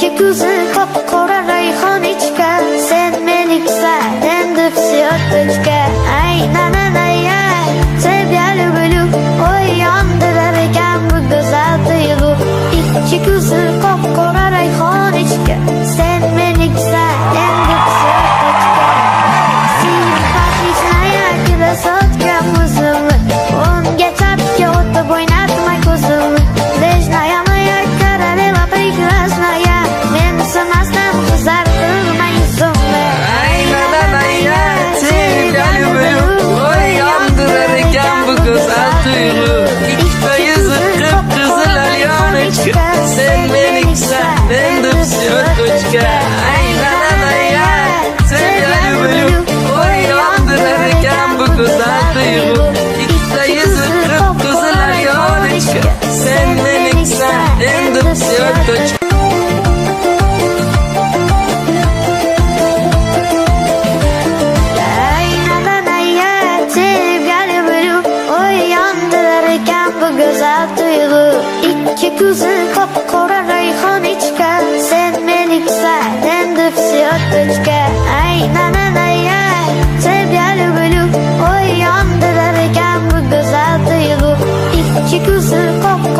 İki gözü kapkara rayhan içken, sen meliksen endi psiyotочка. Ay nananay ay, sevgili bülük, oy yandırır eken bu güzel duygu. İki gözü kapkara rayhan içken, sen meliksen endi psiyotочка. Simpatisna yakıda sotken muzumlu, on geçapki otup oynatma kuzumlu. Ležnajama yakara leva prekrasnaya, men sanastan kızartılma yüzümle. Ay nananay ay, sevgili bülük, oy yandırırken bu güzel duygu. İki yüzü kıpkızıl alyonочка, sen meliksen ben de psiyotочка. Ay nananay ay, sevgili bülük, oy yandırırken bu güzel duygu. İki yüzü kıpkızıl alyonочка, sen meliksen ben de psiyotочка. Güzel duygu. İki gözü kapkara rayhan içken, sen meliksen endi psiyotочка. Ay nananay ay, sevgili bülük, oy yandırırken bu güzel duygu. İki gözü kapkara